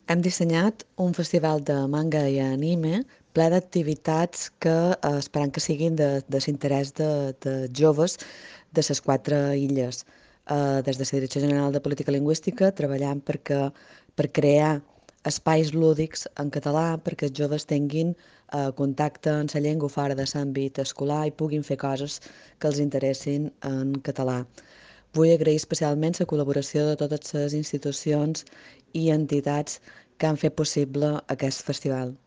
Hem dissenyat un festival de manga i anime ple d'activitats que esperam que siguin de l'interès de joves de les quatre illes. Des de la Direcció General de Política Lingüística treballant per crear espais lúdics en català perquè els joves tinguin contacte amb la llengua fora de l'àmbit escolar i puguin fer coses que els interessin en català. Vull agrair especialment la col·laboració de totes les institucions i entitats que han fet possible aquest festival.